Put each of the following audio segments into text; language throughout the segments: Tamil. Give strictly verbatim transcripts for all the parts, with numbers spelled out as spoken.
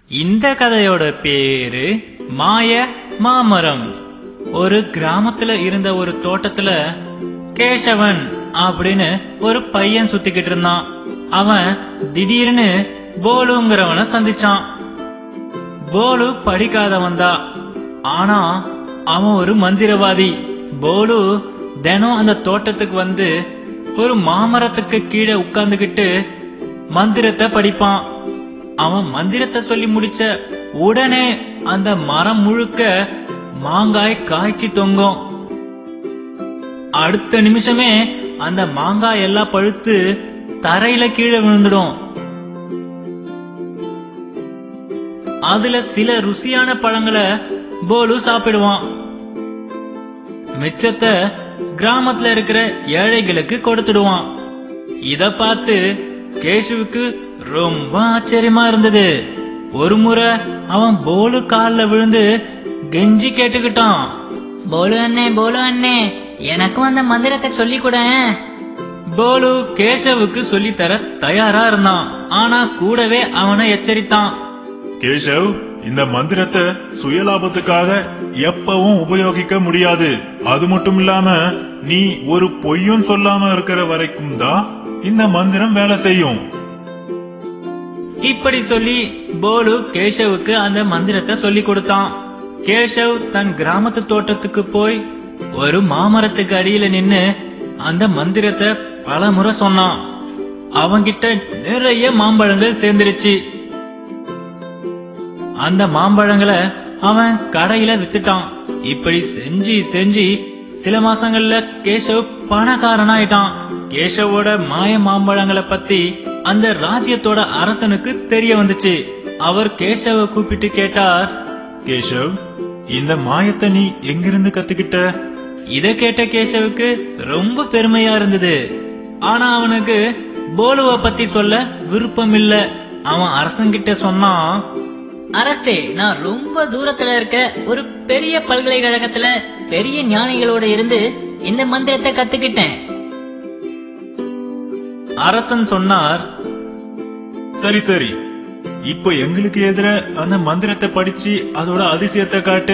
இந்த கதையோட பேரு மாய மாமரம். ஒரு கிராமத்துல இருந்த ஒரு தோட்டத்துல கேசவன் அப்படின்னு ஒரு பையன் சுத்திக்கிட்டு இருந்தான். அவன் திடீர்னு போலுங்கிறவனை சந்திச்சான். போலு படிக்காதவன் தான், ஆனா அவன் ஒரு மந்திரவாதி. போலு தினம் அந்த தோட்டத்துக்கு வந்து ஒரு மாமரத்துக்கு கீழே உட்கார்ந்துகிட்டு மந்திரத்தை படிப்பான். அவன் மந்திரத்தை சொல்லி முடிச்ச உடனே அந்த மரம் முழுக்க மாங்காய் காய்ச்சி தொங்கும். அடுத்த நிமிஷமே அந்த மாங்காய் எல்லாம் பழுத்து தரையில கீழே விழுந்துடும். அதுல சில ருசியான பழங்களை போலு சாப்பிடுவான். மிச்சத்தை கிராமத்துல இருக்கிற ஏழைகளுக்கு கொடுத்துடுவான். இத பார்த்து கேஷுவுக்கு ரொம்ப ஆச்சரியமா இருந்தது. ஒரு முறை அவன் போலு கால்ல விழுந்து கெஞ்சி கேட்டுக்கிட்டான், போலு அண்ணே போலு அண்ணே எனக்கும் அந்த மந்திரத்தை சொல்லி கூட. போலு கேசவுக்கு சொல்லி தர தயாரா இருந்தான். ஆனா கூடவே அவனை எச்சரித்தான், கேசவ், இந்த மந்திரத்தை சுயலாபத்துக்காக எப்பவும் உபயோகிக்க முடியாது. அது மட்டும் இல்லாம நீ ஒரு பொய்யும் சொல்லாம இருக்கிற வரைக்கும் தான் இந்த மந்திரம் வேலை செய்யும். இப்படி சொல்லி போலு கேசவுக்கு அந்த மந்திரத்தை சொல்லி கொடுத்தான். கேசவ் தன் கிராமத்து தோட்டத்துக்கு போய் ஒரு மாமரத்துக்கு அடியில நின்னு அந்த மந்திரத்தை பல முறை சொன்னான். அவன்கிட்ட நிறைய மாம்பழங்கள் சேர்ந்துருச்சு. அந்த மாம்பழங்களை அவன் கடையில வித்துட்டான். இப்படி செஞ்சு செஞ்சு சில மாசங்கள்ல கேசவ் பணக்காரனாயிட்டான். கேசவோட மாய மாம்பழங்களை பத்தி அந்த ராஜ்யத்தோட அரசனுக்கு தெரிய வந்துச்சு. அவர் கேசவ கூப்பிட்டு கேட்டார், கேசவ், இந்த மாயத்தை நீ எங்கிருந்து கத்துக்கிட்ட? இத கேட்ட கேசவுக்கு ரொம்ப பெருமையா இருந்தது. ஆனா அவனுக்கு போலுவ பத்தி சொல்ல விருப்பம் இல்ல. அவன் அரசன்கிட்ட சொன்னான், அரசே, நான் ரொம்ப தூரத்துல இருக்க ஒரு பெரிய பல்கலைக்கழகத்துல பெரிய ஞானிகளோட இருந்து இந்த மந்திரத்தை கத்துக்கிட்டேன். அரசன் சொன்னார், சரி சரி, இப்ப எங்களுக்கு எதிர அந்த மந்திரத்தை படிச்சு அதோட அதிசயத்தை காட்டு.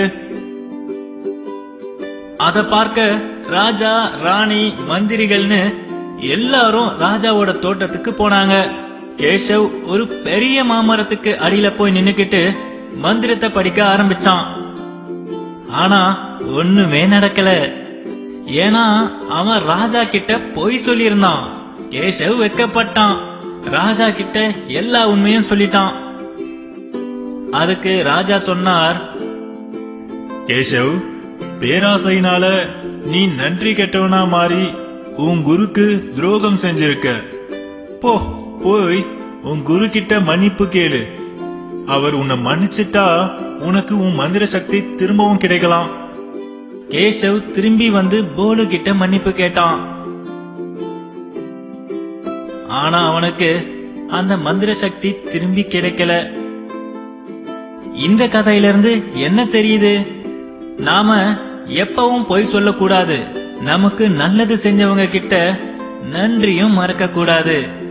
அத பார்க்க ராஜா, ராணி, மந்திரிகள்னு எல்லாரும் ராஜாவோட தோட்டத்துக்கு போனாங்க. கேசவ் ஒரு பெரிய மாமரத்துக்கு அடியில போய் நின்னுக்கிட்டு மந்திரத்தை படிக்க ஆரம்பிச்சான். ஆனா ஒண்ணுமே நடக்கல. ஏன்னா அவன் ராஜா கிட்ட பொய் சொல்லியிருந்தான். கேசவ் வெக்கப்பட்டான். ராஜா கிட்ட எல்லா உண்மையும் சொல்லிட்டான். அதுக்கு ராஜா சொன்னார், கேசவ், பேராசையினால நீ நன்றி கெட்டவனா மாறி உன் குருக்கு துரோகம் செஞ்சிருக்க. போ, போய் உன் குரு கிட்ட மன்னிப்பு கேளு. அவர் உன்னை மன்னிச்சிட்டா உனக்கு உன் மந்திர சக்தி திரும்பவும் கிடைக்கலாம். கேசவ் திரும்பி வந்து போலு கிட்ட மன்னிப்பு கேட்டான். ஆனா அவனுக்கு அந்த மந்திர சக்தி திரும்பி கிடைக்கல. இந்த கதையிலிருந்து என்ன தெரியுது? நாம எப்பவும் பொய் சொல்லக்கூடாது. நமக்கு நல்லது செஞ்சவங்க கிட்ட நன்றியும் மறக்க கூடாது.